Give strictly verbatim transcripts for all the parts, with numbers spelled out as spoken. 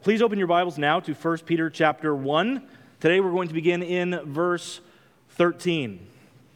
Please open your Bibles now to First Peter chapter one. Today we're going to begin in verse thirteen.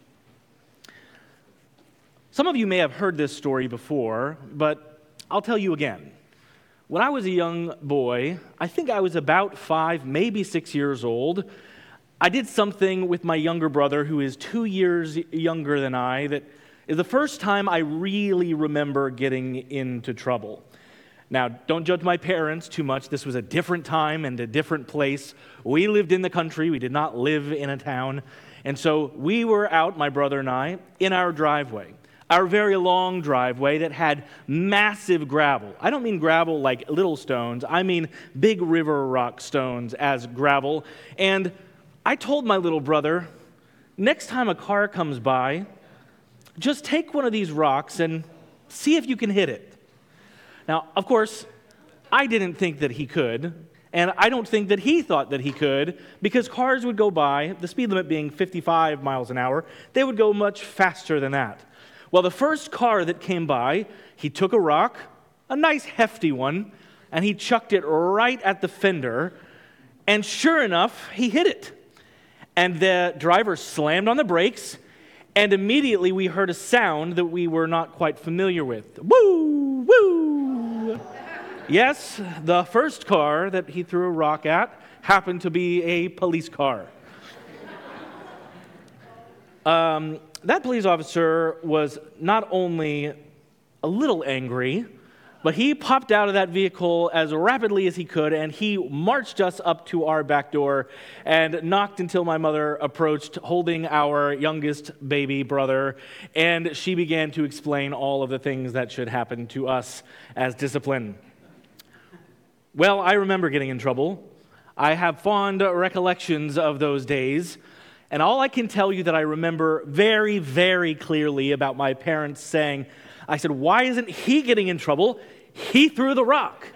Some of you may have heard this story before, but I'll tell you again. When I was a young boy, I think I was about five, maybe six years old, I did something with my younger brother, who is two years younger than I, that is the first time I really remember getting into trouble. Now, don't judge my parents too much. This was a different time and a different place. We lived in the country. We did not live in a town. And so we were out, my brother and I, in our driveway. Our very long driveway that had massive gravel. I don't mean gravel like little stones. I mean big river rock stones as gravel. And I told my little brother, next time a car comes by, just take one of these rocks and see if you can hit it. Now, of course, I didn't think that he could, and I don't think that he thought that he could, because cars would go by, the speed limit being fifty-five miles an hour, they would go much faster than that. Well, the first car that came by, he took a rock, a nice hefty one, and he chucked it right at the fender, and sure enough, he hit it. And the driver slammed on the brakes, and immediately we heard a sound that we were not quite familiar with. Woo! Woo! Yes, the first car that he threw a rock at happened to be a police car. Um, that police officer was not only a little angry, but he popped out of that vehicle as rapidly as he could, and he marched us up to our back door and knocked until my mother approached, holding our youngest baby brother, and she began to explain all of the things that should happen to us as discipline. Well, I remember getting in trouble. I have fond recollections of those days, and all I can tell you that I remember very, very clearly about my parents saying, I said, why isn't he getting in trouble? He threw the rock.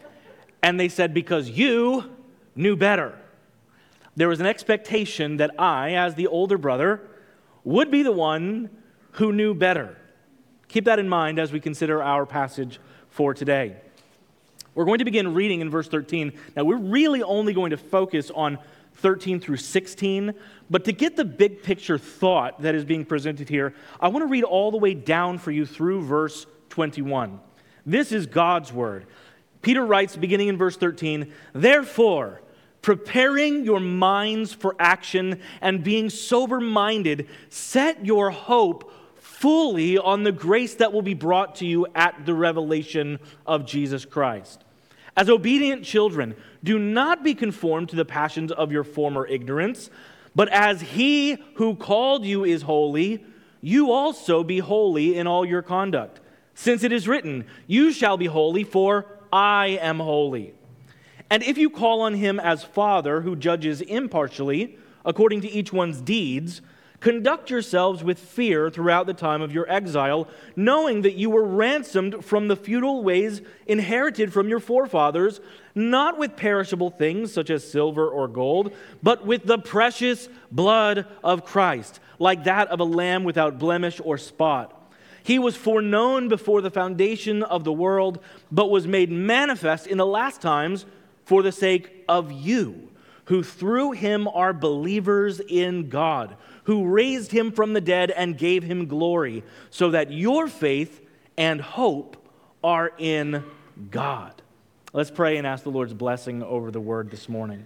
And they said, because you knew better. There was an expectation that I, as the older brother, would be the one who knew better. Keep that in mind as we consider our passage for today. We're going to begin reading in verse thirteen. Now, we're really only going to focus on thirteen through sixteen, but to get the big picture thought that is being presented here, I want to read all the way down for you through verse twenty-one. This is God's word. Peter writes, beginning in verse thirteen, therefore, preparing your minds for action and being sober-minded, set your hope fully on the grace that will be brought to you at the revelation of Jesus Christ. As obedient children, do not be conformed to the passions of your former ignorance, but as He who called you is holy, you also be holy in all your conduct. Since it is written, you shall be holy, for I am holy. And if you call on Him as Father, who judges impartially, according to each one's deeds, conduct yourselves with fear throughout the time of your exile, knowing that you were ransomed from the futile ways inherited from your forefathers, not with perishable things such as silver or gold, but with the precious blood of Christ, like that of a lamb without blemish or spot. He was foreknown before the foundation of the world, but was made manifest in the last times for the sake of you, who through Him are believers in God, who raised Him from the dead and gave Him glory, so that your faith and hope are in God. Let's pray and ask the Lord's blessing over the word this morning.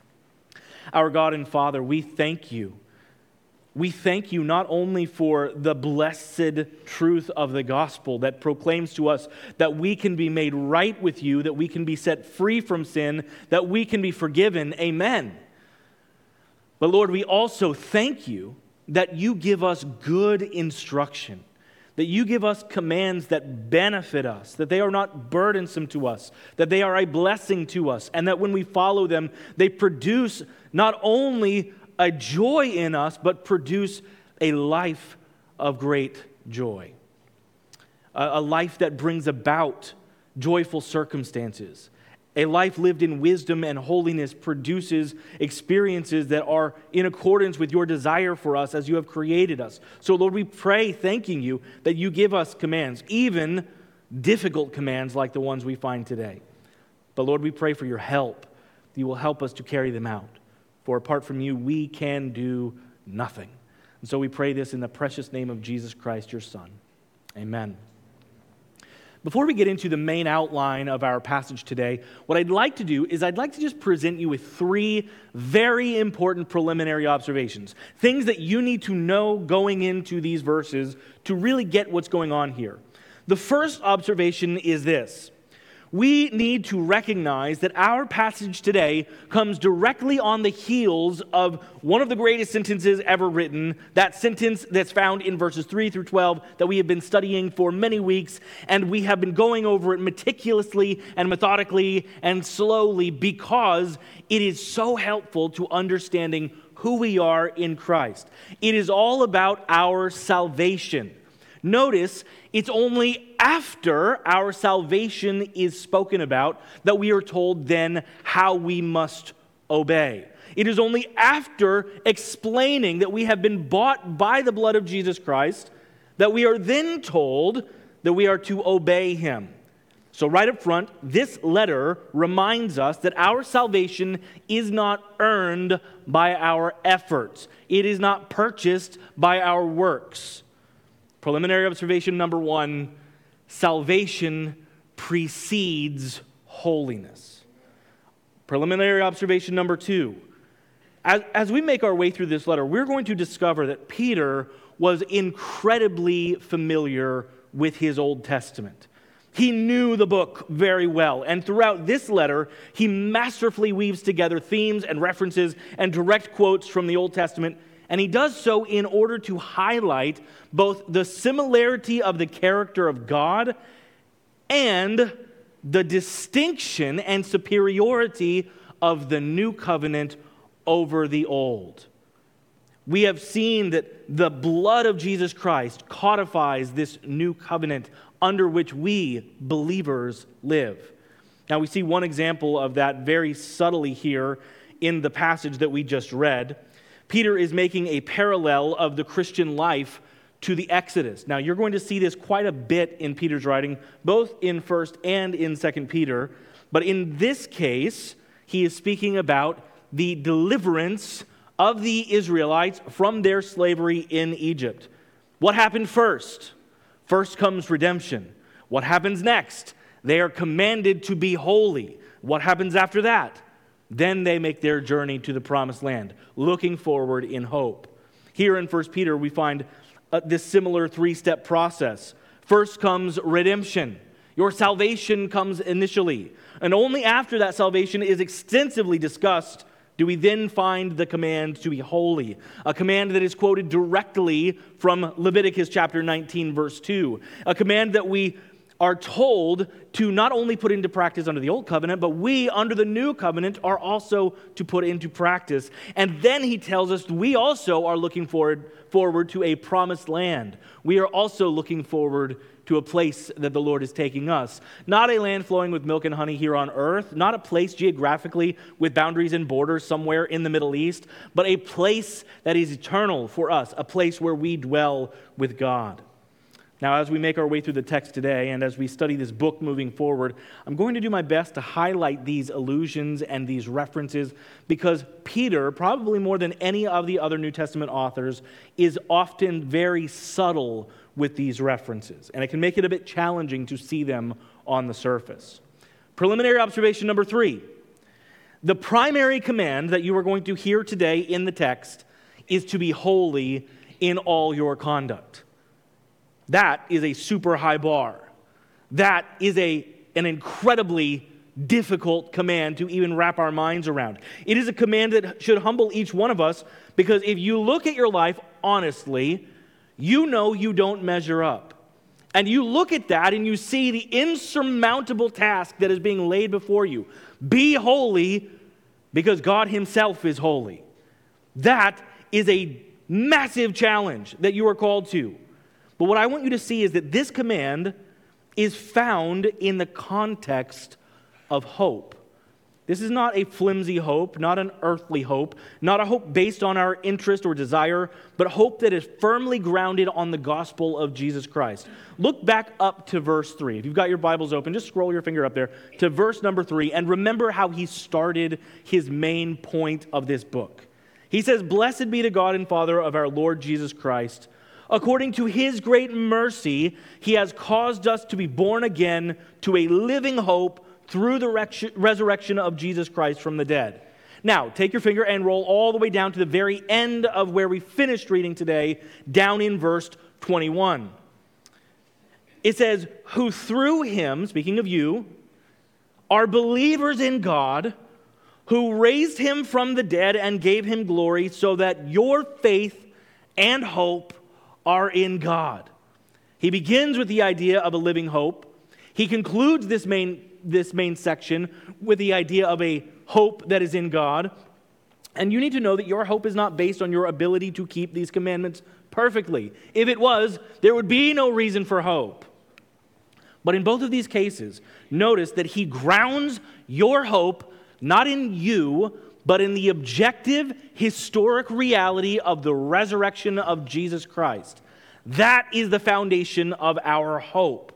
Our God and Father, we thank you. We thank you not only for the blessed truth of the gospel that proclaims to us that we can be made right with you, that we can be set free from sin, that we can be forgiven. Amen. But Lord, we also thank you that you give us good instruction, that you give us commands that benefit us, that they are not burdensome to us, that they are a blessing to us, and that when we follow them, they produce not only a joy in us, but produce a life of great joy. A, a life that brings about joyful circumstances. A life lived in wisdom and holiness produces experiences that are in accordance with your desire for us as you have created us. So, Lord, we pray, thanking you, that you give us commands, even difficult commands like the ones we find today. But Lord, we pray for your help. You will help us to carry them out. For apart from you, we can do nothing. And so we pray this in the precious name of Jesus Christ, your Son. Amen. Before we get into the main outline of our passage today, what I'd like to do is I'd like to just present you with three very important preliminary observations, things that you need to know going into these verses to really get what's going on here. The first observation is this. We need to recognize that our passage today comes directly on the heels of one of the greatest sentences ever written, that sentence that's found in verses three through twelve that we have been studying for many weeks, and we have been going over it meticulously and methodically and slowly because it is so helpful to understanding who we are in Christ. It is all about our salvation. Notice, it's only after our salvation is spoken about that we are told then how we must obey. It is only after explaining that we have been bought by the blood of Jesus Christ that we are then told that we are to obey him. So right up front, this letter reminds us that our salvation is not earned by our efforts. It is not purchased by our works. Preliminary observation number one, salvation precedes holiness. Preliminary observation number two, as, as we make our way through this letter, we're going to discover that Peter was incredibly familiar with his Old Testament. He knew the book very well, and throughout this letter, he masterfully weaves together themes and references and direct quotes from the Old Testament. And he does so in order to highlight both the similarity of the character of God and the distinction and superiority of the new covenant over the old. We have seen that the blood of Jesus Christ codifies this new covenant under which we believers live. Now we see one example of that very subtly here in the passage that we just read. Peter is making a parallel of the Christian life to the Exodus. Now, you're going to see this quite a bit in Peter's writing, both in First and in Second Peter. But in this case, he is speaking about the deliverance of the Israelites from their slavery in Egypt. What happened first? First comes redemption. What happens next? They are commanded to be holy. What happens after that? Then they make their journey to the promised land, looking forward in hope. Here in First Peter, we find uh, this similar three-step process. First comes redemption. Your salvation comes initially. And only after that salvation is extensively discussed do we then find the command to be holy, a command that is quoted directly from Leviticus chapter nineteen, verse two, a command that we are told to not only put into practice under the old covenant, but we, under the new covenant, are also to put into practice. And then he tells us we also are looking forward, forward to a promised land. We are also looking forward to a place that the Lord is taking us. Not a land flowing with milk and honey here on earth, not a place geographically with boundaries and borders somewhere in the Middle East, but a place that is eternal for us, a place where we dwell with God. Now, as we make our way through the text today, and as we study this book moving forward, I'm going to do my best to highlight these allusions and these references because Peter, probably more than any of the other New Testament authors, is often very subtle with these references, and it can make it a bit challenging to see them on the surface. Preliminary observation number three. The primary command that you are going to hear today in the text is to be holy in all your conduct. That is a super high bar. That is a, an incredibly difficult command to even wrap our minds around. It is a command that should humble each one of us because if you look at your life honestly, you know you don't measure up. And you look at that and you see the insurmountable task that is being laid before you. Be holy because God himself is holy. That is a massive challenge that you are called to. But what I want you to see is that this command is found in the context of hope. This is not a flimsy hope, not an earthly hope, not a hope based on our interest or desire, but hope that is firmly grounded on the gospel of Jesus Christ. Look back up to verse three. If you've got your Bibles open, just scroll your finger up there to verse number three, and remember how he started his main point of this book. He says, "Blessed be the God and Father of our Lord Jesus Christ. According to his great mercy, he has caused us to be born again to a living hope through the resurrection of Jesus Christ from the dead." Now, take your finger and roll all the way down to the very end of where we finished reading today, down in verse twenty-one. It says, "Who through him," speaking of you, "are believers in God, who raised him from the dead and gave him glory, so that your faith and hope are in God." He begins with the idea of a living hope. He concludes this main this main section with the idea of a hope that is in God. And you need to know that your hope is not based on your ability to keep these commandments perfectly. If it was, there would be no reason for hope. But in both of these cases, notice that he grounds your hope not in you, but in the objective, historic reality of the resurrection of Jesus Christ. That is the foundation of our hope.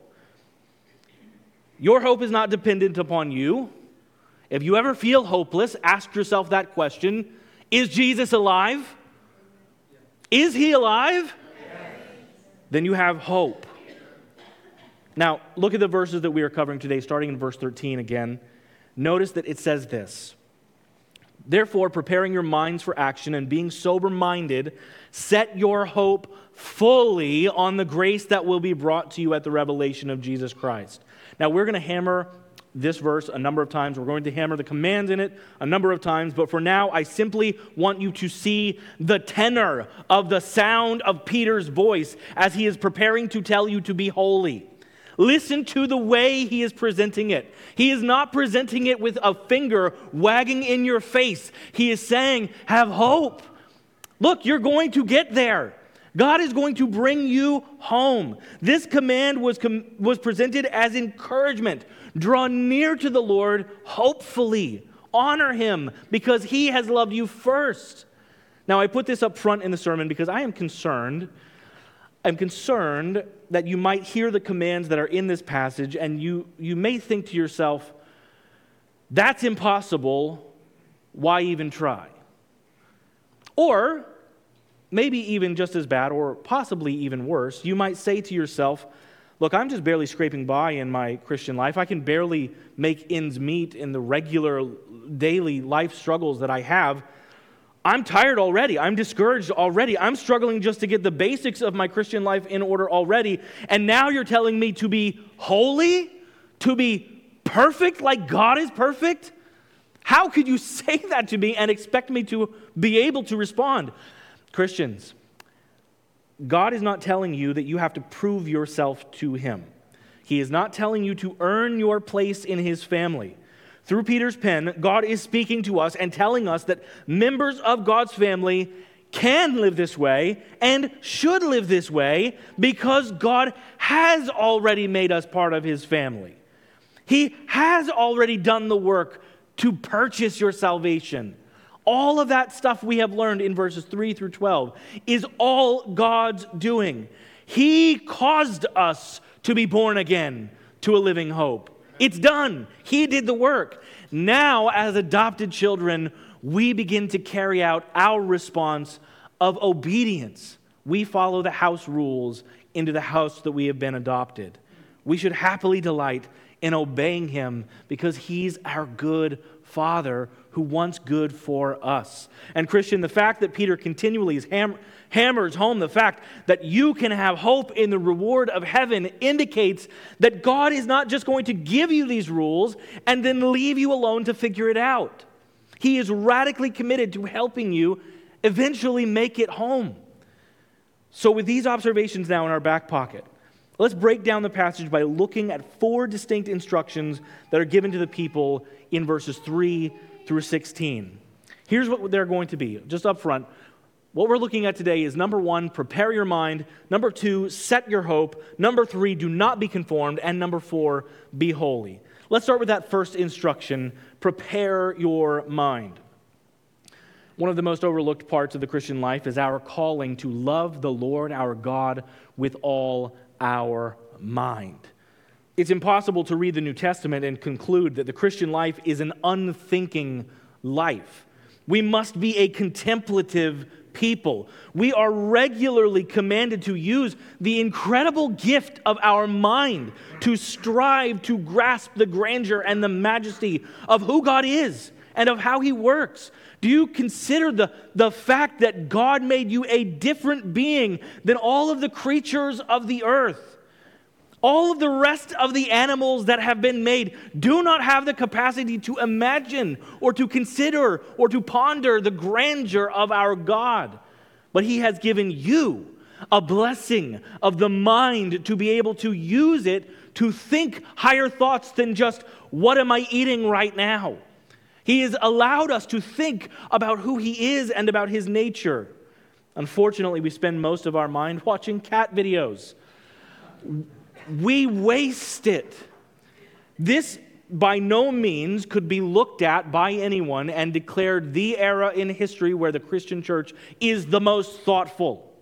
Your hope is not dependent upon you. If you ever feel hopeless, ask yourself that question. Is Jesus alive? Is he alive? Yes. Then you have hope. Now, look at the verses that we are covering today, starting in verse thirteen again. Notice that it says this: "Therefore, preparing your minds for action and being sober-minded, set your hope fully on the grace that will be brought to you at the revelation of Jesus Christ." Now, we're going to hammer this verse a number of times. We're going to hammer the commands in it a number of times. But for now, I simply want you to see the tenor of the sound of Peter's voice as he is preparing to tell you to be holy. Listen to the way he is presenting it. He is not presenting it with a finger wagging in your face. He is saying, have hope. Look, you're going to get there. God is going to bring you home. This command was, com- was presented as encouragement. Draw near to the Lord hopefully. Honor him because he has loved you first. Now, I put this up front in the sermon because I am concerned. I'm concerned that you might hear the commands that are in this passage and you, you may think to yourself, that's impossible. Why even try? Or maybe even just as bad, or possibly even worse, you might say to yourself, look, I'm just barely scraping by in my Christian life. I can barely make ends meet in the regular daily life struggles that I have. I'm tired already. I'm discouraged already. I'm struggling just to get the basics of my Christian life in order already. And now you're telling me to be holy, to be perfect like God is perfect? How could you say that to me and expect me to be able to respond? Christians, God is not telling you that you have to prove yourself to him. He is not telling you to earn your place in his family. Through Peter's pen, God is speaking to us and telling us that members of God's family can live this way and should live this way because God has already made us part of his family. He has already done the work to purchase your salvation. All of that stuff we have learned in verses three through twelve is all God's doing. He caused us to be born again to a living hope. It's done. He did the work. Now, as adopted children, we begin to carry out our response of obedience. We follow the house rules into the house that we have been adopted. We should happily delight in obeying him because he's our good Father who wants good for us. And Christian, the fact that Peter continually is ham- hammers home the fact that you can have hope in the reward of heaven indicates that God is not just going to give you these rules and then leave you alone to figure it out. He is radically committed to helping you eventually make it home. So with these observations now in our back pocket, let's break down the passage by looking at four distinct instructions that are given to the people in verses three through sixteen. Here's what they're going to be, just up front. What we're looking at today is number one, prepare your mind. Number two, set your hope. Number three, do not be conformed. And number four, be holy. Let's start with that first instruction, prepare your mind. One of the most overlooked parts of the Christian life is our calling to love the Lord our God with all our mind. It's impossible to read the New Testament and conclude that the Christian life is an unthinking life. We must be a contemplative people. We are regularly commanded to use the incredible gift of our mind to strive to grasp the grandeur and the majesty of who God is and of how He works. Do you consider the, the fact that God made you a different being than all of the creatures of the earth? All of the rest of the animals that have been made do not have the capacity to imagine or to consider or to ponder the grandeur of our God. But He has given you a blessing of the mind to be able to use it to think higher thoughts than just, what am I eating right now? He has allowed us to think about who He is and about His nature. Unfortunately, we spend most of our mind watching cat videos. We waste it. This, by no means, could be looked at by anyone and declared the era in history where the Christian church is the most thoughtful.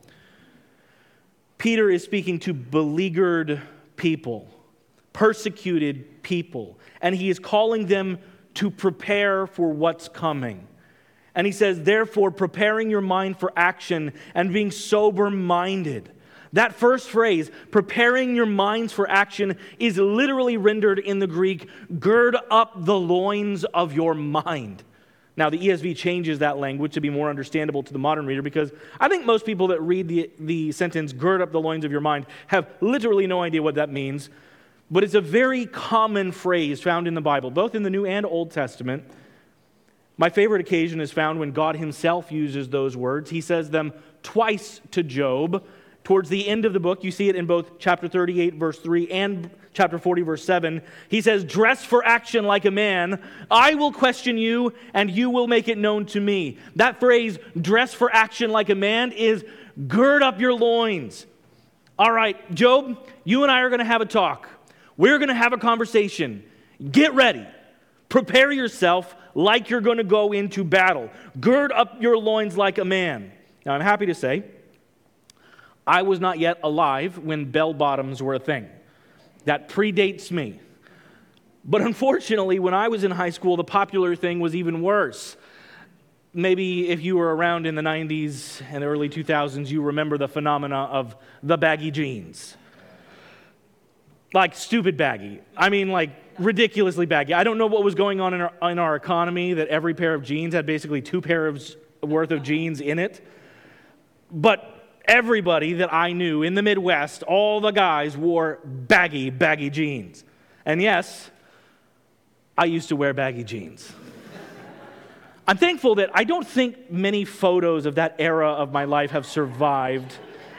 Peter is speaking to beleaguered people, persecuted people, and he is calling them to prepare for what's coming. And he says, therefore, preparing your mind for action and being sober-minded. That first phrase, preparing your minds for action, is literally rendered in the Greek, gird up the loins of your mind. Now, the E S V changes that language to be more understandable to the modern reader, because I think most people that read the, the sentence, gird up the loins of your mind, have literally no idea what that means. But it's a very common phrase found in the Bible, both in the New and Old Testament. My favorite occasion is found when God Himself uses those words. He says them twice to Job. Towards the end of the book, you see it in both chapter thirty-eight, verse three, and chapter forty, verse seven. He says, dress for action like a man. I will question you, and you will make it known to me. That phrase, dress for action like a man, is gird up your loins. All right, Job, you and I are going to have a talk. We're going to have a conversation. Get ready. Prepare yourself like you're going to go into battle. Gird up your loins like a man. Now, I'm happy to say, I was not yet alive when bell bottoms were a thing. That predates me. But unfortunately, when I was in high school, the popular thing was even worse. Maybe if you were around in the nineties and the early two thousands, you remember the phenomena of the baggy jeans. Like stupid baggy. I mean, like ridiculously baggy. I don't know what was going on in our, in our economy that every pair of jeans had basically two pairs worth of jeans in it. But everybody that I knew in the Midwest, all the guys wore baggy, baggy jeans. And yes, I used to wear baggy jeans. I'm thankful that I don't think many photos of that era of my life have survived.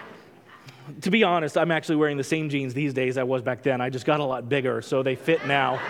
To be honest, I'm actually wearing the same jeans these days I was back then. I just got a lot bigger, so they fit now.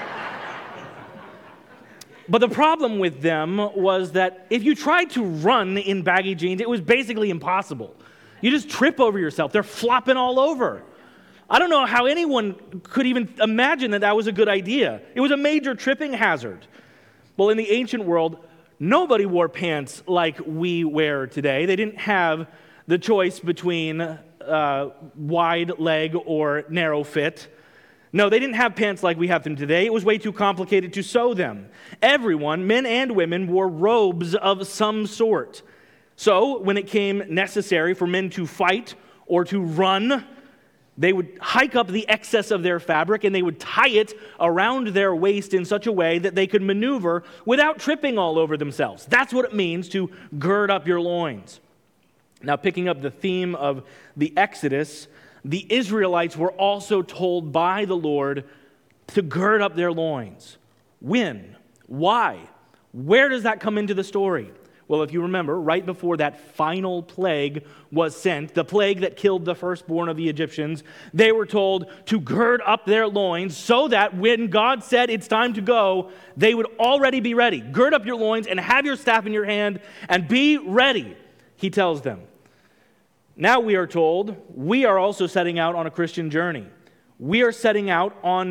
But the problem with them was that if you tried to run in baggy jeans, it was basically impossible. You just trip over yourself. They're flopping all over. I don't know how anyone could even imagine that that was a good idea. It was a major tripping hazard. Well, in the ancient world, nobody wore pants like we wear today. They didn't have the choice between uh, wide leg or narrow fit. No, they didn't have pants like we have them today. It was way too complicated to sew them. Everyone, men and women, wore robes of some sort. So, when it came necessary for men to fight or to run, they would hike up the excess of their fabric and they would tie it around their waist in such a way that they could maneuver without tripping all over themselves. That's what it means to gird up your loins. Now, picking up the theme of the Exodus, the Israelites were also told by the Lord to gird up their loins. When? Why? Where does that come into the story? Well, if you remember, right before that final plague was sent, the plague that killed the firstborn of the Egyptians, they were told to gird up their loins so that when God said it's time to go, they would already be ready. Gird up your loins and have your staff in your hand and be ready, he tells them. Now we are told we are also setting out on a Christian journey. We are setting out on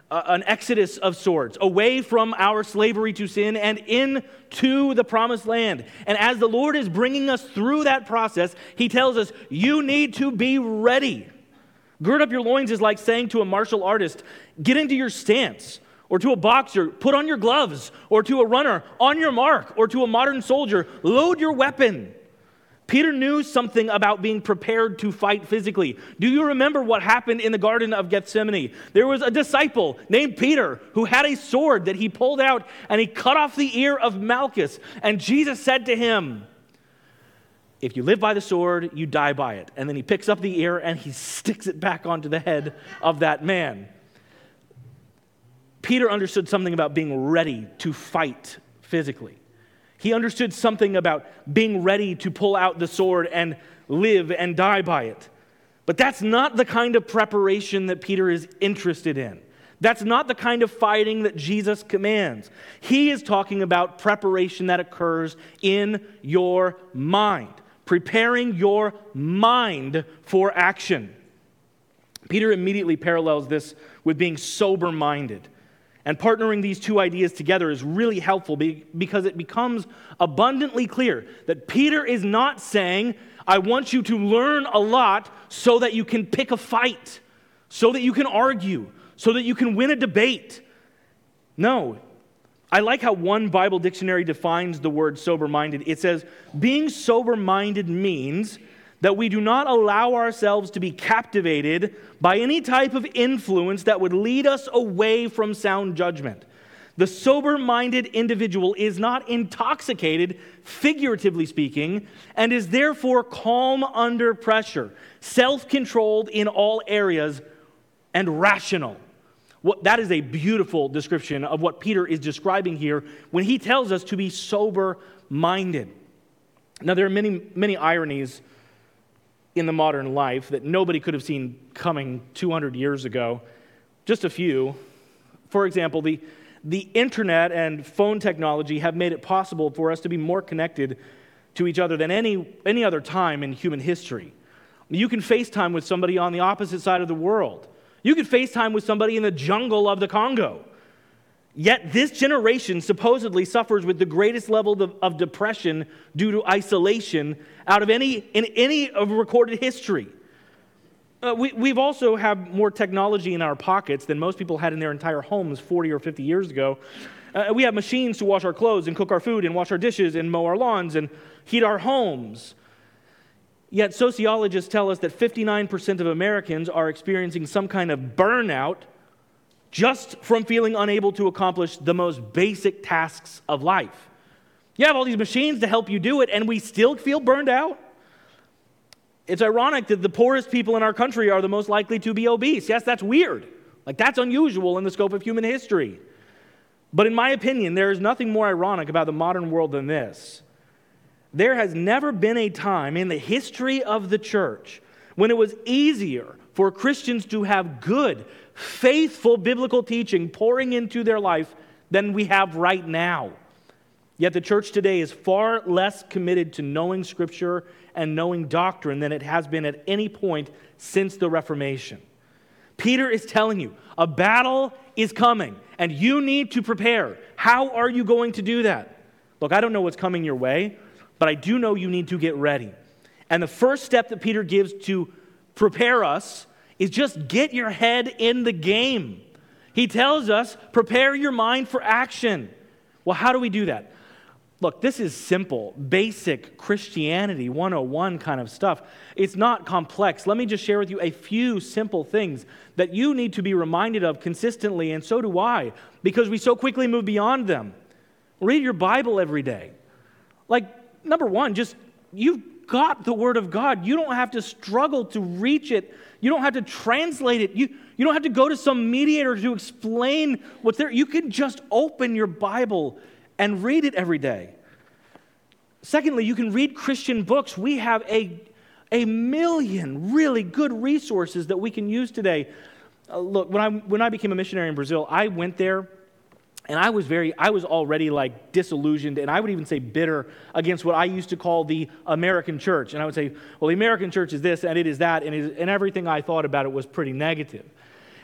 uh, an exodus of sorts, away from our slavery to sin and into the promised land. And as the Lord is bringing us through that process, he tells us, you need to be ready. Gird up your loins is like saying to a martial artist, get into your stance. Or to a boxer, put on your gloves. Or to a runner, on your mark. Or to a modern soldier, load your weapon. Peter knew something about being prepared to fight physically. Do you remember what happened in the Garden of Gethsemane? There was a disciple named Peter who had a sword that he pulled out and he cut off the ear of Malchus. And Jesus said to him, if you live by the sword, you die by it. And then he picks up the ear and he sticks it back onto the head of that man. Peter understood something about being ready to fight physically. He understood something about being ready to pull out the sword and live and die by it. But that's not the kind of preparation that Peter is interested in. That's not the kind of fighting that Jesus commands. He is talking about preparation that occurs in your mind, preparing your mind for action. Peter immediately parallels this with being sober-minded. And partnering these two ideas together is really helpful because it becomes abundantly clear that Peter is not saying, I want you to learn a lot so that you can pick a fight, so that you can argue, so that you can win a debate. No. I like how one Bible dictionary defines the word sober-minded. It says, being sober-minded means that we do not allow ourselves to be captivated by any type of influence that would lead us away from sound judgment. The sober-minded individual is not intoxicated, figuratively speaking, and is therefore calm under pressure, self-controlled in all areas, and rational. What, that is a beautiful description of what Peter is describing here when he tells us to be sober-minded. Now, there are many, many ironies in the modern life that nobody could have seen coming two hundred years ago. Just a few. For example, the, the internet and phone technology have made it possible for us to be more connected to each other than any, any other time in human history. You can FaceTime with somebody on the opposite side of the world. You can FaceTime with somebody in the jungle of the Congo. Yet this generation supposedly suffers with the greatest level of, of depression due to isolation out of any in any of recorded history. Uh, we, we've also have more technology in our pockets than most people had in their entire homes forty or fifty years ago. Uh, we have machines to wash our clothes and cook our food and wash our dishes and mow our lawns and heat our homes. Yet sociologists tell us that fifty-nine percent of Americans are experiencing some kind of burnout just from feeling unable to accomplish the most basic tasks of life. You have all these machines to help you do it, and we still feel burned out. It's ironic that the poorest people in our country are the most likely to be obese. Yes, that's weird. Like, that's unusual in the scope of human history. But in my opinion, there is nothing more ironic about the modern world than this. There has never been a time in the history of the church when it was easier for Christians to have good, faithful biblical teaching pouring into their life than we have right now. Yet the church today is far less committed to knowing Scripture and knowing doctrine than it has been at any point since the Reformation. Peter is telling you, a battle is coming, and you need to prepare. How are you going to do that? Look, I don't know what's coming your way, but I do know you need to get ready. And the first step that Peter gives to prepare us is just get your head in the game. He tells us, prepare your mind for action. Well, how do we do that? Look, this is simple, basic Christianity one oh one kind of stuff. It's not complex. Let me just share with you a few simple things that you need to be reminded of consistently, and so do I, because we so quickly move beyond them. Read your Bible every day. Like, number one, just, you've got the Word of God. You don't have to struggle to reach it. You don't have to translate it. You, you don't have to go to some mediator to explain what's there. You can just open your Bible and read it every day. Secondly, you can read Christian books. We have a, a million really good resources that we can use today. Uh, look, when I when I became a missionary in Brazil, I went there and I was very, I was already like disillusioned, and I would even say bitter against what I used to call the American church. And I would say, well, the American church is this and it is that, and, it is, and everything I thought about it was pretty negative.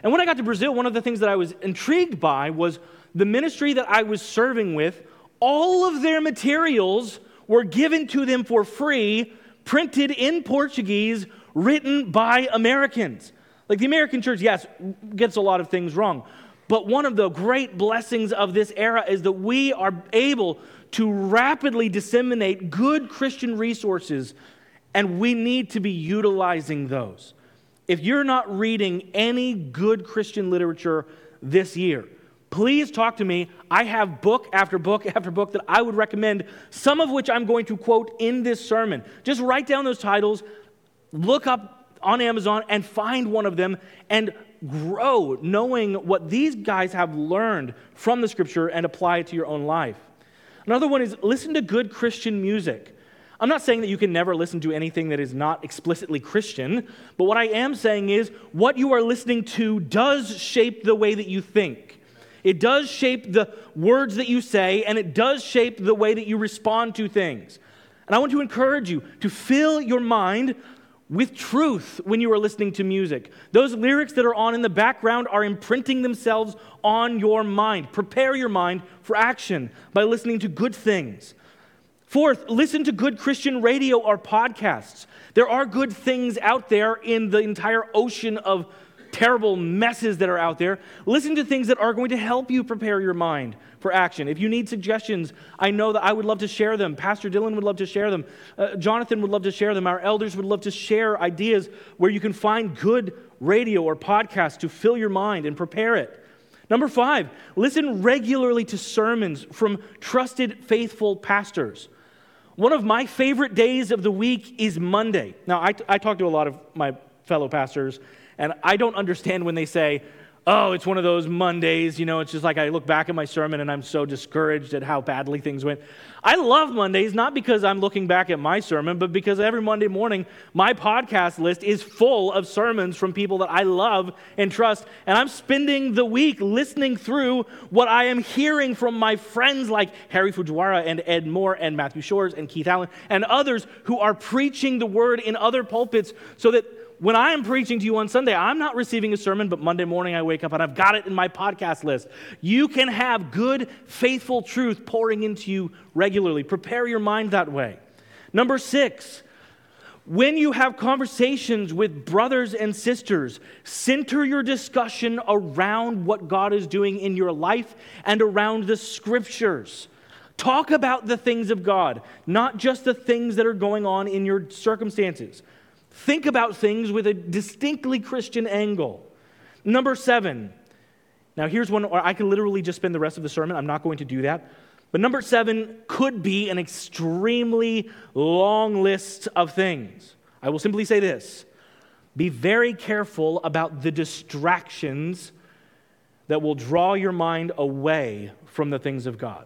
And when I got to Brazil, one of the things that I was intrigued by was the ministry that I was serving with. All of their materials were given to them for free, printed in Portuguese, written by Americans. Like the American church, yes, gets a lot of things wrong. But one of the great blessings of this era is that we are able to rapidly disseminate good Christian resources, and we need to be utilizing those. If you're not reading any good Christian literature this year, please talk to me. I have book after book after book that I would recommend, some of which I'm going to quote in this sermon. Just write down those titles, look up on Amazon, and find one of them, and grow knowing what these guys have learned from the Scripture and apply it to your own life. Another one is listen to good Christian music. I'm not saying that you can never listen to anything that is not explicitly Christian, but what I am saying is what you are listening to does shape the way that you think. It does shape the words that you say, and it does shape the way that you respond to things. And I want to encourage you to fill your mind with truth when you are listening to music. Those lyrics that are on in the background are imprinting themselves on your mind. Prepare your mind for action by listening to good things. Fourth, listen to good Christian radio or podcasts. There are good things out there in the entire ocean of terrible messes that are out there. Listen to things that are going to help you prepare your mind for action. If you need suggestions, I know that I would love to share them. Pastor Dylan would love to share them. Uh, Jonathan would love to share them. Our elders would love to share ideas where you can find good radio or podcasts to fill your mind and prepare it. Number five, listen regularly to sermons from trusted, faithful pastors. One of my favorite days of the week is Monday. Now, I, I talk to a lot of my fellow pastors, and I don't understand when they say, oh, it's one of those Mondays, you know, it's just like I look back at my sermon and I'm so discouraged at how badly things went. I love Mondays, not because I'm looking back at my sermon, but because every Monday morning, my podcast list is full of sermons from people that I love and trust, and I'm spending the week listening through what I am hearing from my friends like Harry Fujiwara and Ed Moore and Matthew Shores and Keith Allen and others who are preaching the word in other pulpits so that when I am preaching to you on Sunday, I'm not receiving a sermon, but Monday morning I wake up and I've got it in my podcast list. You can have good, faithful truth pouring into you regularly. Prepare your mind that way. Number six, when you have conversations with brothers and sisters, center your discussion around what God is doing in your life and around the Scriptures. Talk about the things of God, not just the things that are going on in your circumstances. Think about things with a distinctly Christian angle. Number seven. Now here's one where I could literally just spend the rest of the sermon. I'm not going to do that. But number seven could be an extremely long list of things. I will simply say this. Be very careful about the distractions that will draw your mind away from the things of God,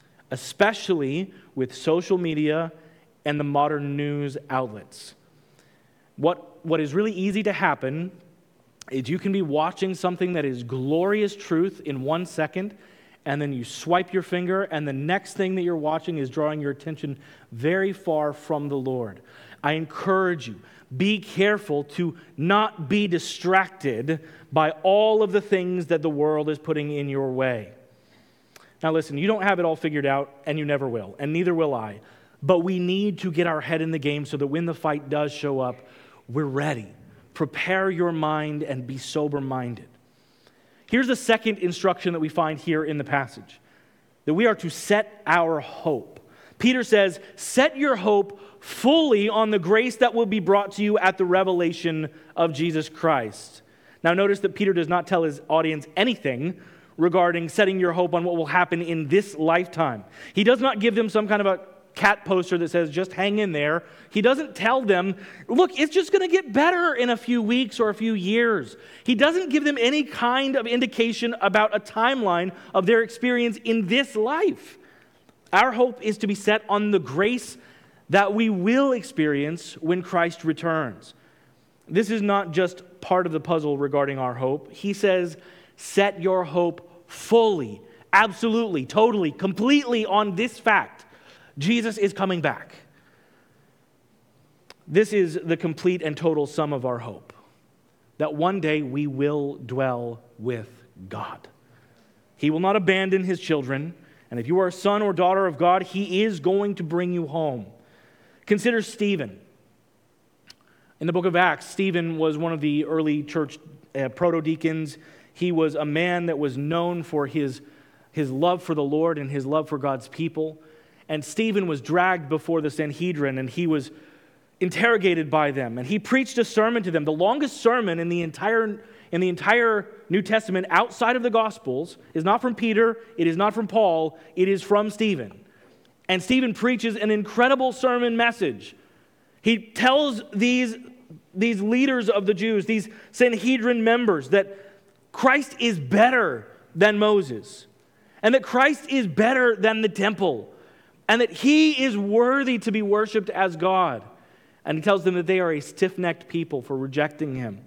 especially with social media and the modern news outlets. What, what is really easy to happen is you can be watching something that is glorious truth in one second, and then you swipe your finger, and the next thing that you're watching is drawing your attention very far from the Lord. I encourage you, be careful to not be distracted by all of the things that the world is putting in your way. Now listen, you don't have it all figured out, and you never will, and neither will I. But we need to get our head in the game so that when the fight does show up, we're ready. Prepare your mind and be sober-minded. Here's the second instruction that we find here in the passage, that we are to set our hope. Peter says, set your hope fully on the grace that will be brought to you at the revelation of Jesus Christ. Now notice that Peter does not tell his audience anything regarding setting your hope on what will happen in this lifetime. He does not give them some kind of a cat poster that says, just hang in there. He doesn't tell them, look, it's just going to get better in a few weeks or a few years. He doesn't give them any kind of indication about a timeline of their experience in this life. Our hope is to be set on the grace that we will experience when Christ returns. This is not just part of the puzzle regarding our hope. He says, set your hope fully, absolutely, totally, completely on this fact. Jesus is coming back. This is the complete and total sum of our hope. that one day we will dwell with God. He will not abandon his children, and if you are a son or daughter of God, he is going to bring you home. Consider Stephen. In the book of Acts, Stephen was one of the early church uh, proto-deacons. He was a man that was known for his, his love for the Lord and his love for God's people. And Stephen was dragged before the Sanhedrin, and he was interrogated by them. And he preached a sermon to them, the longest sermon in the entire, in the entire New Testament outside of the Gospels. Is not from Peter, it is not from Paul, it is from Stephen. And Stephen preaches an incredible sermon message. He tells these, these leaders of the Jews, these Sanhedrin members, that Christ is better than Moses, and that Christ is better than the temple, and that he is worthy to be worshiped as God. And he tells them that they are a stiff-necked people for rejecting him.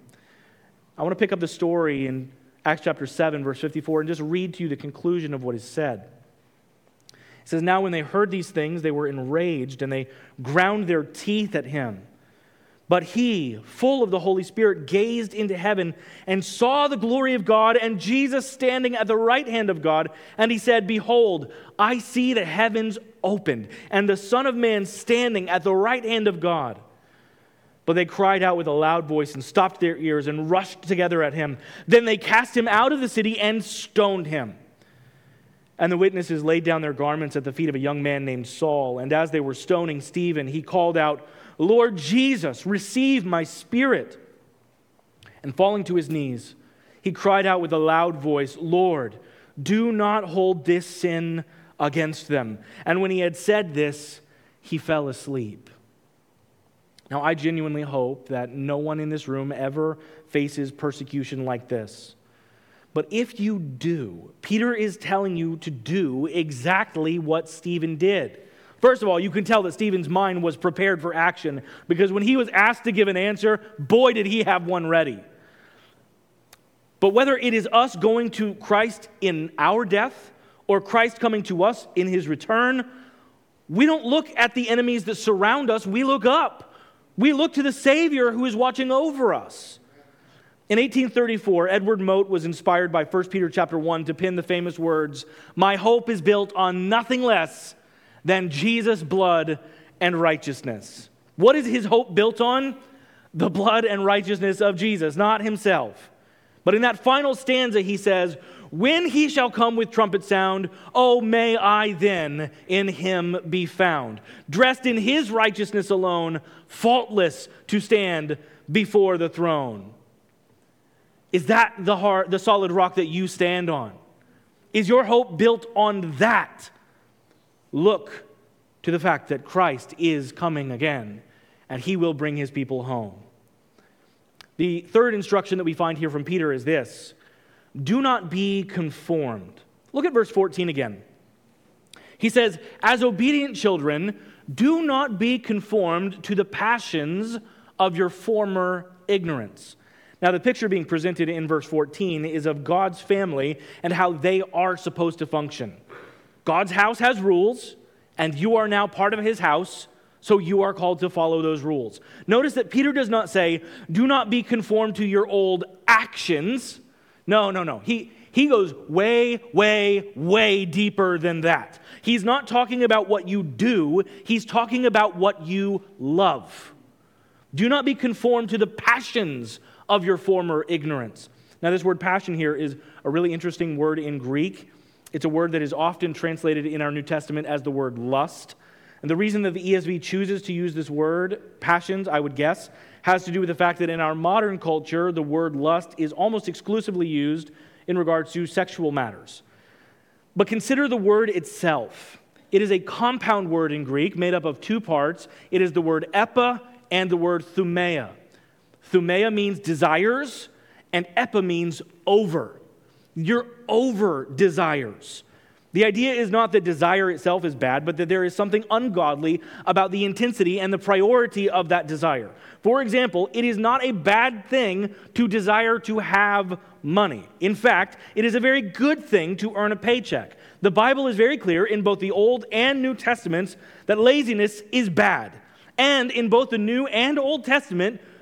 I want to pick up the story in Acts chapter seven, verse fifty-four, and just read to you the conclusion of what is said. It says, "Now when they heard these things, they were enraged, and they ground their teeth at him. But he, full of the Holy Spirit, gazed into heaven and saw the glory of God and Jesus standing at the right hand of God. And he said, 'Behold, I see the heavens opened, and the Son of Man standing at the right hand of God.' But they cried out with a loud voice and stopped their ears and rushed together at him. Then they cast him out of the city and stoned him. And the witnesses laid down their garments at the feet of a young man named Saul. And as they were stoning Stephen, he called out, 'Lord Jesus, receive my spirit.' And falling to his knees, he cried out with a loud voice, 'Lord, do not hold this sin against them.' And when he had said this, he fell asleep." Now, I genuinely hope that no one in this room ever faces persecution like this. But if you do, Peter is telling you to do exactly what Stephen did. First of all, you can tell that Stephen's mind was prepared for action, because when he was asked to give an answer, boy, did he have one ready. But whether it is us going to Christ in our death or Christ coming to us in his return, we don't look at the enemies that surround us, we look up. We look to the Savior who is watching over us. In eighteen thirty-four, Edward Mote was inspired by First Peter chapter one to pen the famous words, "My hope is built on nothing less than Jesus' blood and righteousness." What is his hope built on? The blood and righteousness of Jesus, not himself. But in that final stanza, he says, "When he shall come with trumpet sound, oh, may I then in him be found, dressed in his righteousness alone, faultless to stand before the throne." Is that the heart, the solid rock that you stand on? Is your hope built on that? Look to the fact that Christ is coming again, and he will bring his people home. The third instruction that we find here from Peter is this: do not be conformed. Look at verse fourteen again. He says, "As obedient children, do not be conformed to the passions of your former ignorance." Now, the picture being presented in verse fourteen is of God's family and how they are supposed to function. God's house has rules, and you are now part of his house, so you are called to follow those rules. Notice that Peter does not say, do not be conformed to your old actions. No, no, no. He, he goes way, way, way deeper than that. He's not talking about what you do. He's talking about what you love. Do not be conformed to the passions of your former ignorance. Now, this word passion here is a really interesting word in Greek. It's a word that is often translated in our New Testament as the word lust. And the reason that the E S V chooses to use this word, passions, I would guess, has to do with the fact that in our modern culture, the word lust is almost exclusively used in regards to sexual matters. But consider the word itself. It is a compound word in Greek made up of two parts. It is the word epa and the word thumeia. Thumeia means desires, and epa means over. You're over desires. The idea is not that desire itself is bad, but that there is something ungodly about the intensity and the priority of that desire. For example, it is not a bad thing to desire to have money. In fact, it is a very good thing to earn a paycheck. The Bible is very clear in both the Old and New Testaments that laziness is bad. And in both the New and Old Testament,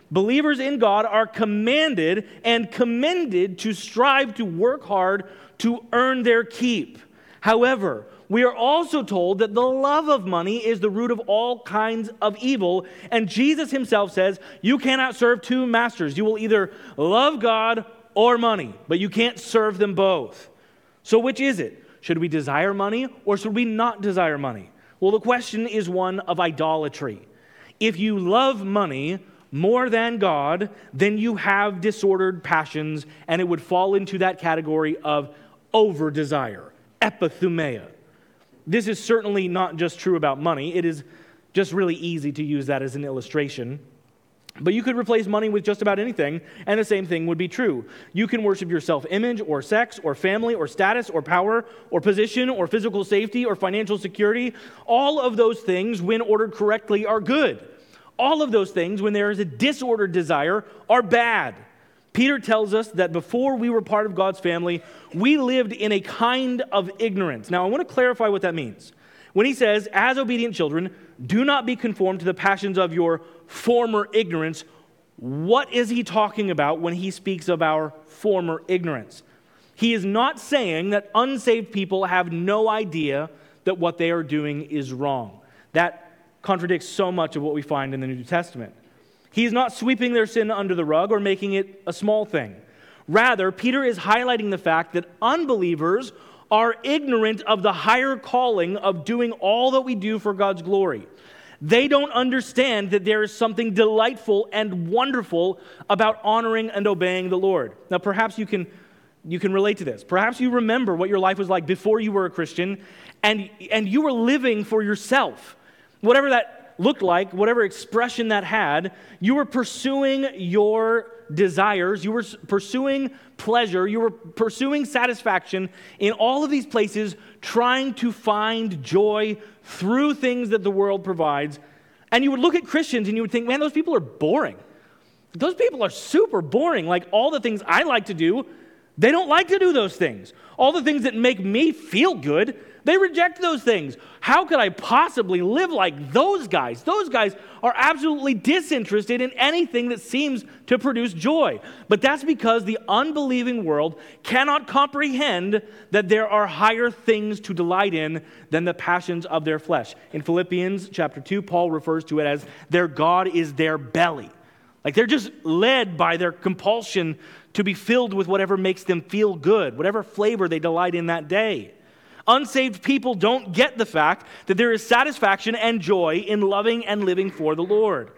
Believers in God are commanded and commended to strive to work hard to earn their keep. However, we are also told that the love of money is the root of all kinds of evil, and Jesus himself says, you cannot serve two masters. You will either love God or money, but you can't serve them both. So which is it? Should we desire money or should we not desire money? Well, the question is one of idolatry. If you love money more than God, then you have disordered passions, and it would fall into that category of over-desire, epithumia. This is certainly not just true about money. It is just really easy to use that as an illustration. But you could replace money with just about anything, and the same thing would be true. You can worship your self-image, or sex, or family, or status, or power, or position, or physical safety, or financial security. All of those things, when ordered correctly, are good. All of those things, when there is a disordered desire, are bad. Peter tells us that before we were part of God's family, we lived in a kind of ignorance. Now, I want to clarify what that means. When he says, as obedient children, do not be conformed to the passions of your former ignorance, what is he talking about when he speaks of our former ignorance? He is not saying that unsaved people have no idea that what they are doing is wrong. That contradicts so much of what we find in the New Testament. He's not sweeping their sin under the rug or making it a small thing. Rather, Peter is highlighting the fact that unbelievers are ignorant of the higher calling of doing all that we do for God's glory. They don't understand that there is something delightful and wonderful about honoring and obeying the Lord. Now, perhaps you can, you can relate to this. Perhaps you remember what your life was like before you were a Christian, and, and you were living for yourself. Whatever that looked like, whatever expression that had, you were pursuing your desires, you were pursuing pleasure, you were pursuing satisfaction in all of these places, trying to find joy through things that the world provides. And you would look at Christians and you would think, man, those people are boring. Those people are super boring. Like all the things I like to do, they don't like to do those things. All the things that make me feel good, they reject those things. How could I possibly live like those guys? Those guys are absolutely disinterested in anything that seems to produce joy. But that's because the unbelieving world cannot comprehend that there are higher things to delight in than the passions of their flesh. In Philippians chapter two, Paul refers to it as their God is their belly. Like they're just led by their compulsion to be filled with whatever makes them feel good, whatever flavor they delight in that day. Unsaved people don't get the fact that there is satisfaction and joy in loving and living for the Lord.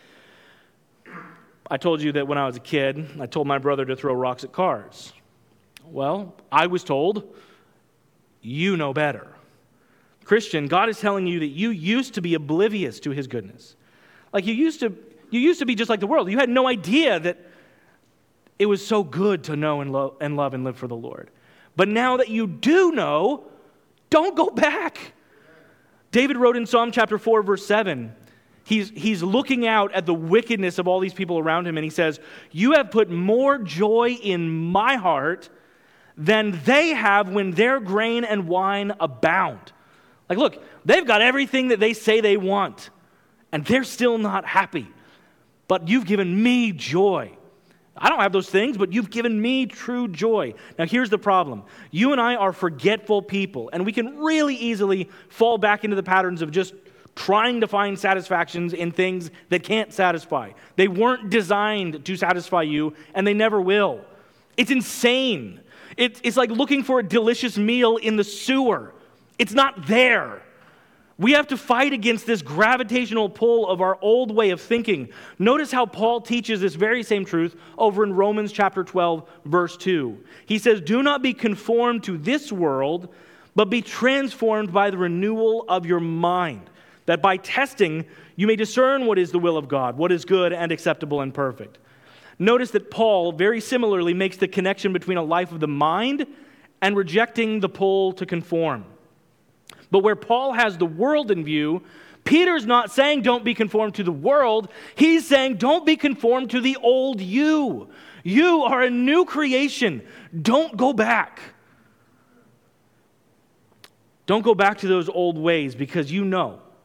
I told you that when I was a kid, I told my brother to throw rocks at cars. Well, I was told, you know better. Christian, God is telling you that you used to be oblivious to his goodness. Like you used to, you used to be just like the world. You had no idea that it was so good to know and, lo- and love and live for the Lord. But now that you do know, don't go back. David wrote in Psalm chapter four, verse seven, he's, he's looking out at the wickedness of all these people around him, and he says, you have put more joy in my heart than they have when their grain and wine abound. Like, look, they've got everything that they say they want, and they're still not happy. But you've given me joy. I don't have those things, but you've given me true joy. Now, here's the problem. You and I are forgetful people, and we can really easily fall back into the patterns of just trying to find satisfactions in things that can't satisfy. They weren't designed to satisfy you, and they never will. It's insane. It, it's like looking for a delicious meal in the sewer. It's not there. We have to fight against this gravitational pull of our old way of thinking. Notice how Paul teaches this very same truth over in Romans chapter twelve, verse two. He says, do not be conformed to this world, but be transformed by the renewal of your mind, that by testing you may discern what is the will of God, what is good and acceptable and perfect. Notice that Paul very similarly makes the connection between a life of the mind and rejecting the pull to conform. But where Paul has the world in view, Peter's not saying don't be conformed to the world. He's saying don't be conformed to the old you. You are a new creation. Don't go back. Don't go back to those old ways because you know,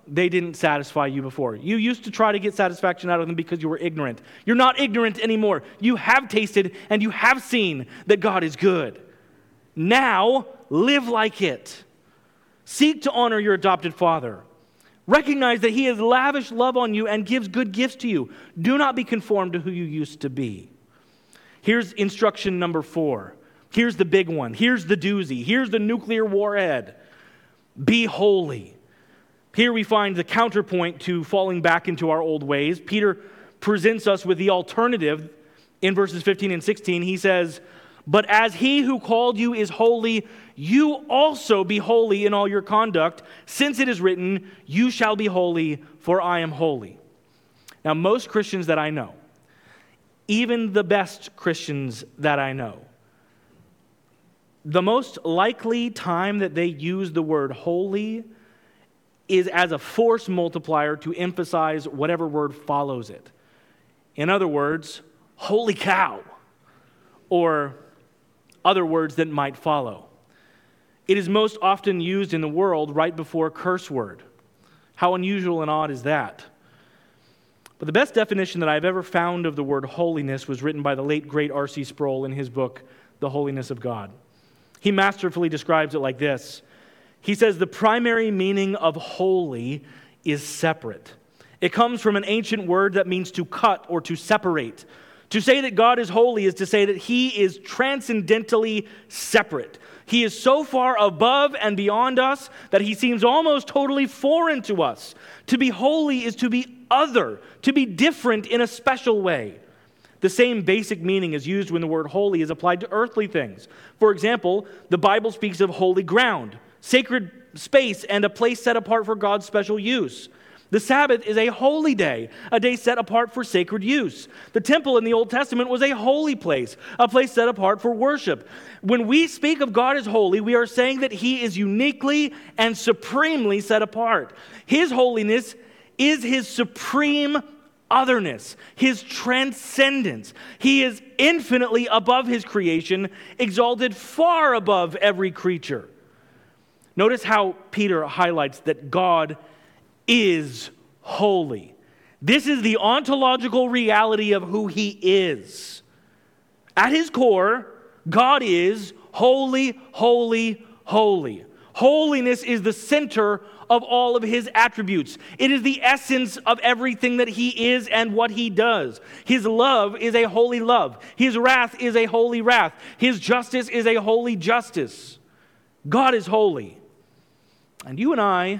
they didn't satisfy you before. You used to try to get satisfaction out of them because you were ignorant. You're not ignorant anymore. You have tasted and you have seen that God is good. Now, live like it. Seek to honor your adopted father. Recognize that he has lavished love on you and gives good gifts to you. Do not be conformed to who you used to be. Here's instruction number four. Here's the big one. Here's the doozy. Here's the nuclear warhead. Be holy. Here we find the counterpoint to falling back into our old ways. Peter presents us with the alternative in verses fifteen and sixteen. He says, "But as he who called you is holy, you also be holy in all your conduct, since it is written, 'You shall be holy, for I am holy.'" Now, most Christians that I know, even the best Christians that I know, the most likely time that they use the word holy is as a force multiplier to emphasize whatever word follows it. In other words, holy cow, or other words that might follow. It is most often used in the world right before curse word. How unusual and odd is that? But the best definition that I've ever found of the word holiness was written by the late, great R C Sproul in his book, The Holiness of God. He masterfully describes it like this. He says, the primary meaning of holy is separate. It comes from an ancient word that means to cut or to separate. To say that God is holy is to say that he is transcendentally separate. He is so far above and beyond us that he seems almost totally foreign to us. To be holy is to be other, to be different in a special way. The same basic meaning is used when the word holy is applied to earthly things. For example, the Bible speaks of holy ground, sacred space, and a place set apart for God's special use. The Sabbath is a holy day, a day set apart for sacred use. The temple in the Old Testament was a holy place, a place set apart for worship. When we speak of God as holy, we are saying that he is uniquely and supremely set apart. His holiness is his supreme otherness, his transcendence. He is infinitely above his creation, exalted far above every creature. Notice how Peter highlights that God is holy. This is the ontological reality of who he is. At his core, God is holy, holy, holy. Holiness is the center of all of his attributes. It is the essence of everything that he is and what he does. His love is a holy love. His wrath is a holy wrath. His justice is a holy justice. God is holy. And you and I,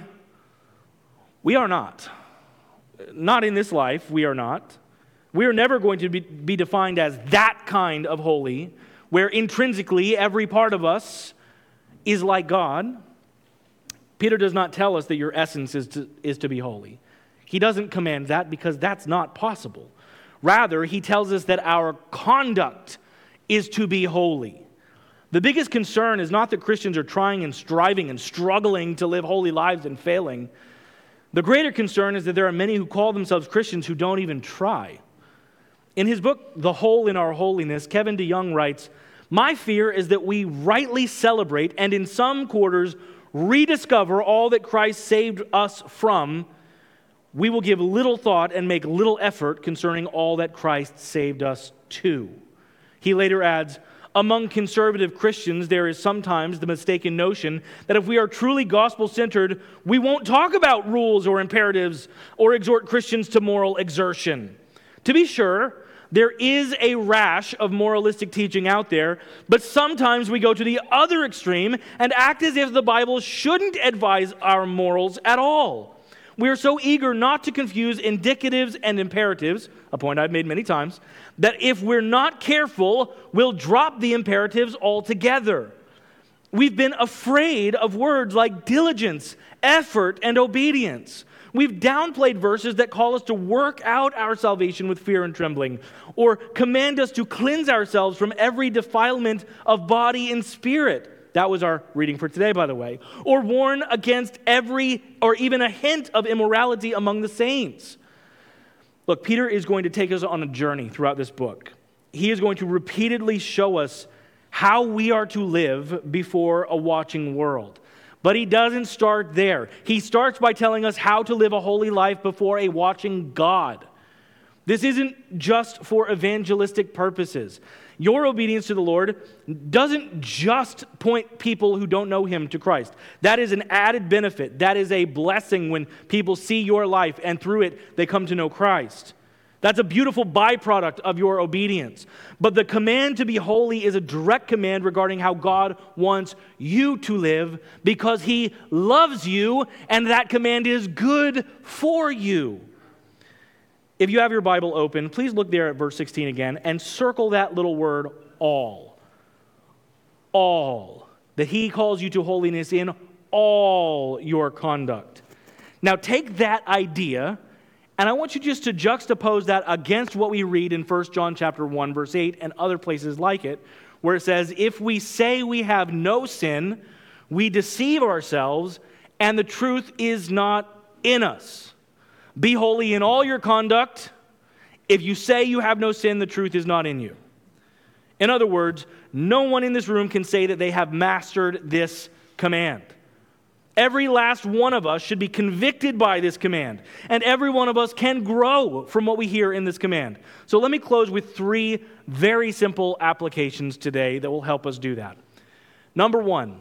we are not. Not in this life, we are not. We are never going to be, be defined as that kind of holy, where intrinsically every part of us is like God. Peter does not tell us that your essence is to, is to be holy. He doesn't command that because that's not possible. Rather, he tells us that our conduct is to be holy. The biggest concern is not that Christians are trying and striving and struggling to live holy lives and failing. The greater concern is that there are many who call themselves Christians who don't even try. In his book, The Hole in Our Holiness, Kevin DeYoung writes, "My fear is that we rightly celebrate and in some quarters rediscover all that Christ saved us from. We will give little thought and make little effort concerning all that Christ saved us to." He later adds, "Among conservative Christians, there is sometimes the mistaken notion that if we are truly gospel-centered, we won't talk about rules or imperatives or exhort Christians to moral exertion. To be sure, there is a rash of moralistic teaching out there, but sometimes we go to the other extreme and act as if the Bible shouldn't advise our morals at all. We are so eager not to confuse indicatives and imperatives, a point I've made many times, that if we're not careful, we'll drop the imperatives altogether. We've been afraid of words like diligence, effort, and obedience. We've downplayed verses that call us to work out our salvation with fear and trembling, or command us to cleanse ourselves from every defilement of body and spirit. That was our reading for today, by the way. Or warn against every, or even a hint of immorality among the saints. Look, Peter is going to take us on a journey throughout this book. He is going to repeatedly show us how we are to live before a watching world. But he doesn't start there. He starts by telling us how to live a holy life before a watching God. This isn't just for evangelistic purposes. Your obedience to the Lord doesn't just point people who don't know him to Christ. That is an added benefit. That is a blessing when people see your life and through it they come to know Christ. That's a beautiful byproduct of your obedience. But the command to be holy is a direct command regarding how God wants you to live because he loves you and that command is good for you. If you have your Bible open, please look there at verse sixteen again and circle that little word, all. All. That he calls you to holiness in all your conduct. Now take that idea, and I want you just to juxtapose that against what we read in First John chapter one, verse eight, and other places like it, where it says, if we say we have no sin, we deceive ourselves, and the truth is not in us. Be holy in all your conduct. If you say you have no sin, the truth is not in you. In other words, no one in this room can say that they have mastered this command. Every last one of us should be convicted by this command, and every one of us can grow from what we hear in this command. So let me close with three very simple applications today that will help us do that. Number one,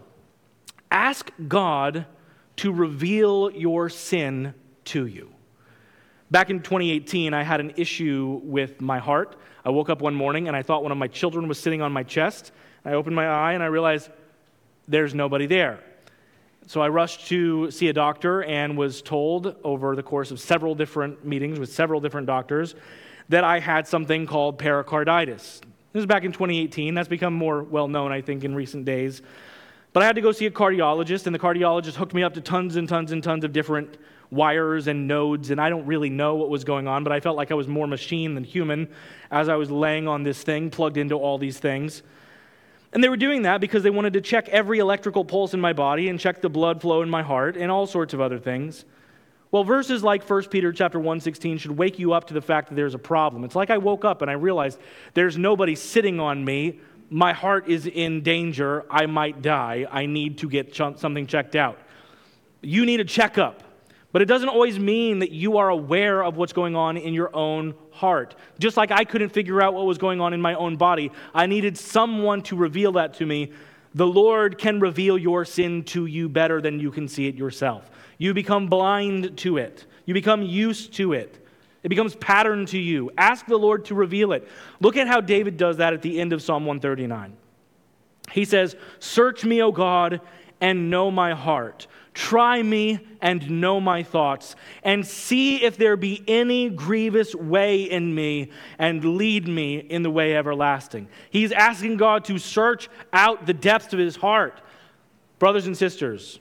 ask God to reveal your sin to you. Back in twenty eighteen, I had an issue with my heart. I woke up one morning and I thought one of my children was sitting on my chest. I opened my eye and I realized there's nobody there. So I rushed to see a doctor and was told over the course of several different meetings with several different doctors that I had something called pericarditis. This was back in twenty eighteen. That's become more well-known, I think, in recent days. But I had to go see a cardiologist, and the cardiologist hooked me up to tons and tons and tons of different wires and nodes, and I don't really know what was going on, but I felt like I was more machine than human as I was laying on this thing, plugged into all these things. And they were doing that because they wanted to check every electrical pulse in my body and check the blood flow in my heart and all sorts of other things. Well, verses like First Peter chapter one sixteen should wake you up to the fact that there's a problem. It's like I woke up and I realized there's nobody sitting on me. My heart is in danger. I might die. I need to get ch- something checked out. You need a checkup. But it doesn't always mean that you are aware of what's going on in your own heart. Just like I couldn't figure out what was going on in my own body, I needed someone to reveal that to me. The Lord can reveal your sin to you better than you can see it yourself. You become blind to it. You become used to it. It becomes pattern to you. Ask the Lord to reveal it. Look at how David does that at the end of Psalm one thirty-nine. He says, "Search me, O God, and know my heart. Try me and know my thoughts, and see if there be any grievous way in me, and lead me in the way everlasting." He's asking God to search out the depths of his heart. Brothers and sisters,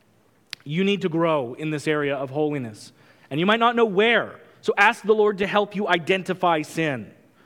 you need to grow in this area of holiness, and you might not know where, so ask the Lord to help you identify sin.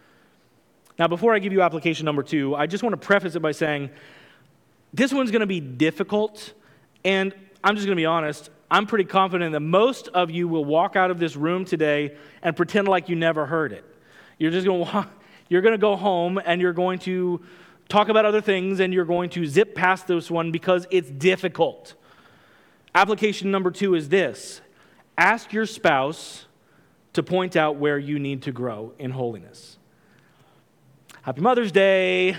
Now, before I give you application number two, I just want to preface it by saying this one's going to be difficult, and I'm just going to be honest, I'm pretty confident that most of you will walk out of this room today and pretend like you never heard it. You're just going to walk, you're going to go home and you're going to talk about other things and you're going to zip past this one because it's difficult. Application number two is this. Ask your spouse to point out where you need to grow in holiness. Happy Mother's Day.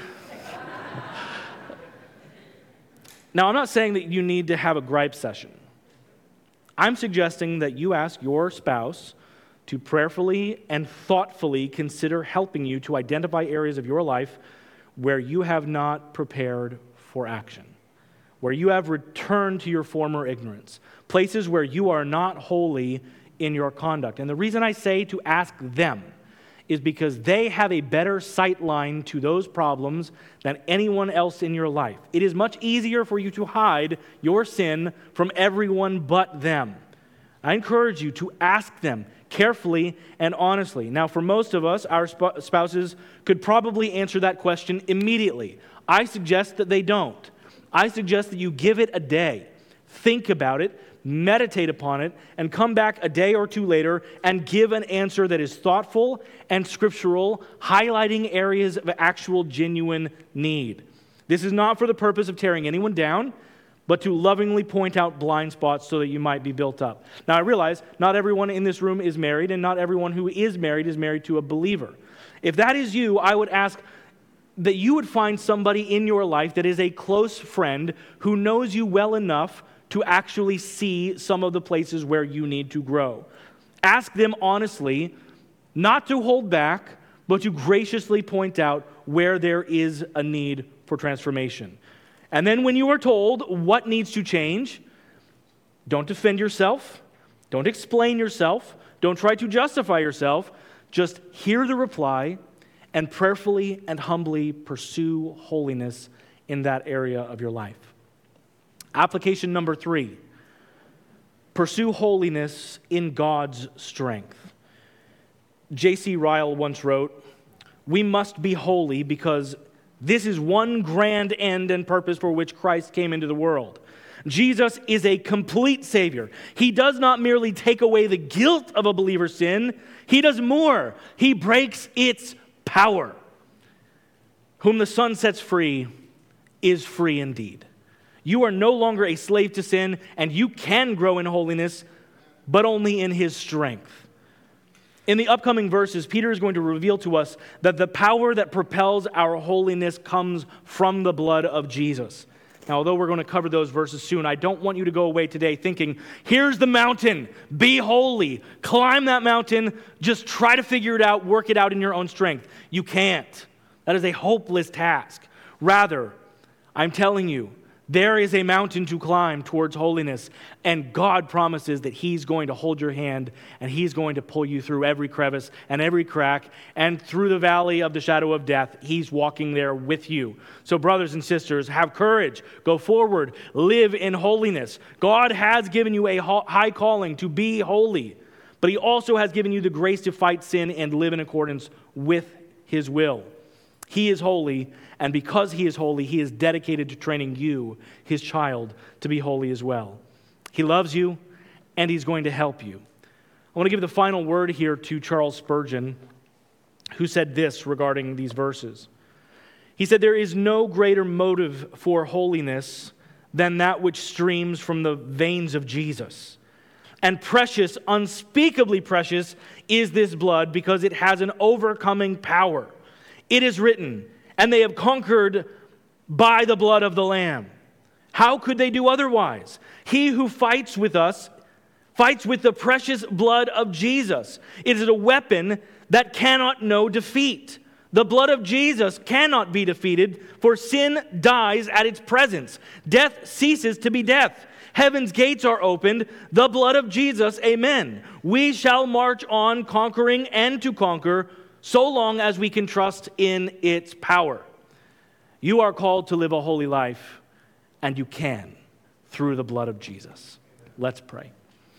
Now, I'm not saying that you need to have a gripe session. I'm suggesting that you ask your spouse to prayerfully and thoughtfully consider helping you to identify areas of your life where you have not prepared for action, where you have returned to your former ignorance, places where you are not holy in your conduct. And the reason I say to ask them is because they have a better sight line to those problems than anyone else in your life. It is much easier for you to hide your sin from everyone but them. I encourage you to ask them carefully and honestly. Now, for most of us, our spouses could probably answer that question immediately. I suggest that they don't. I suggest that you give it a day. Think about it, meditate upon it, and come back a day or two later and give an answer that is thoughtful and scriptural, highlighting areas of actual genuine need. This is not for the purpose of tearing anyone down, but to lovingly point out blind spots so that you might be built up. Now, I realize not everyone in this room is married, and not everyone who is married is married to a believer. If that is you, I would ask that you would find somebody in your life that is a close friend who knows you well enough to actually see some of the places where you need to grow. Ask them honestly, not to hold back, but to graciously point out where there is a need for transformation. And then when you are told what needs to change, don't defend yourself, don't explain yourself, don't try to justify yourself, just hear the reply and prayerfully and humbly pursue holiness in that area of your life. Application number three, pursue holiness in God's strength. J C Ryle once wrote, "We must be holy because this is one grand end and purpose for which Christ came into the world. Jesus is a complete Savior. He does not merely take away the guilt of a believer's sin, He does more. He breaks its power. Whom the Son sets free is free indeed." You are no longer a slave to sin, and you can grow in holiness, but only in His strength. In the upcoming verses, Peter is going to reveal to us that the power that propels our holiness comes from the blood of Jesus. Now, although we're going to cover those verses soon, I don't want you to go away today thinking, here's the mountain, be holy, climb that mountain, just try to figure it out, work it out in your own strength. You can't. That is a hopeless task. Rather, I'm telling you, there is a mountain to climb towards holiness, and God promises that He's going to hold your hand, and He's going to pull you through every crevice and every crack, and through the valley of the shadow of death. He's walking there with you. So brothers and sisters, have courage, go forward, live in holiness. God has given you a high calling to be holy, but He also has given you the grace to fight sin and live in accordance with His will. He is holy, and because He is holy, He is dedicated to training you, His child, to be holy as well. He loves you, and He's going to help you. I want to give the final word here to Charles Spurgeon, who said this regarding these verses. He said, "There is no greater motive for holiness than that which streams from the veins of Jesus. And precious, unspeakably precious, is this blood because it has an overcoming power. It is written, and they have conquered by the blood of the Lamb. How could they do otherwise? He who fights with us fights with the precious blood of Jesus. It is a weapon that cannot know defeat. The blood of Jesus cannot be defeated, for sin dies at its presence. Death ceases to be death. Heaven's gates are opened. The blood of Jesus, amen. We shall march on, conquering and to conquer, so long as we can trust in its power. You are called to live a holy life, and you can through the blood of Jesus. Let's pray.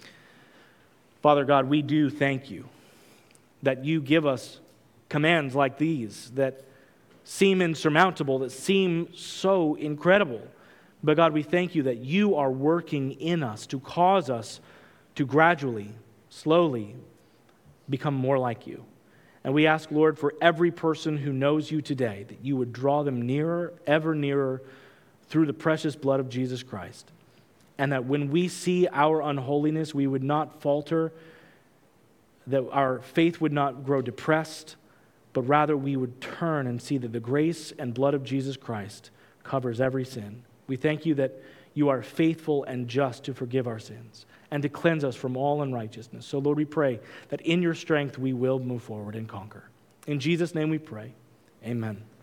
Father God, we do thank You that You give us commands like these that seem insurmountable, that seem so incredible. But God, we thank You that You are working in us to cause us to gradually, slowly become more like You. And we ask, Lord, for every person who knows You today, that You would draw them nearer, ever nearer, through the precious blood of Jesus Christ. And that when we see our unholiness, we would not falter, that our faith would not grow depressed, but rather we would turn and see that the grace and blood of Jesus Christ covers every sin. We thank You that You are faithful and just to forgive our sins and to cleanse us from all unrighteousness. So, Lord, we pray that in Your strength we will move forward and conquer. In Jesus' name we pray. Amen.